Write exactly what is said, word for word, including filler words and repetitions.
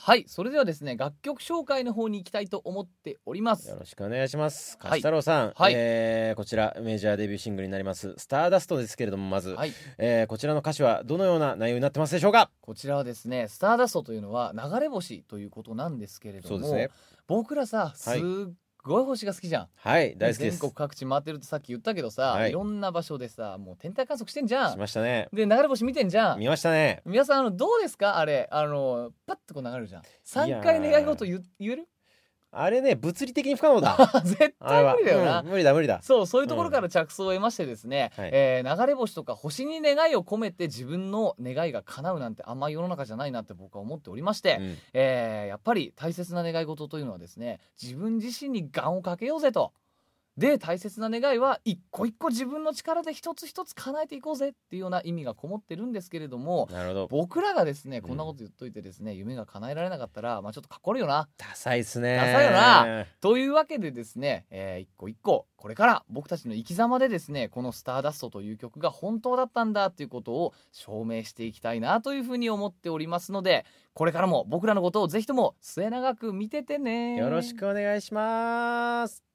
はい、それではですね楽曲紹介の方に行きたいと思っております。 よろしくお願いします。 はい勝太郎さん、 はいえーこちらメジャーデビューシングルになりますスターダストですけれども、まず、 はい、 えーこちらの歌詞はどのような内容になってますでしょうか？ こちらはですねスターダストというのは流れ星ということなんですけれども、 そうですね。 僕らさすっごい星が好きじゃん。 はい大好きです。 全国各地回ってるってさっき言ったけどさ、 はいいろんな場所でさもう天体観測してんじゃしん。 ましたね。 で流れ星見てんじゃん。 見ましたね。 皆さんあのどうですかあれ、あのパッとこう流れるじゃん。さんかいいやー願い事言言える？ あれね物理的に不可能だ。 絶あれは対無理だよな、 うん無理だ無理だ。 そうそういうところから着想を得ましてですね、 はいえー流れ星とか星に願いを込めて自分の願いが叶うなんてあんま世の中じゃないなって僕は思っておりまして、 うんえーやっぱり大切な願い事というのはですね自分自身に願をかけようぜと。で大切な願いは一個一個自分の力で一つ一つ叶えていこうぜっていうような意味がこもってるんですけれども、 なるほど。 僕らがですねこんなこと言っといてですね、夢が叶えられなかったらまあちょっとかっこ悪いよな。 ダサいっすね。 ダサいよな。というわけでですね、えー一個一個これから僕たちの生き様でですねこの「スターダスト」という曲が本当だったんだということを証明していきたいなというふうに思っておりますので、これからも僕らのことをぜひとも末永く見ててね。 よろしくお願いします。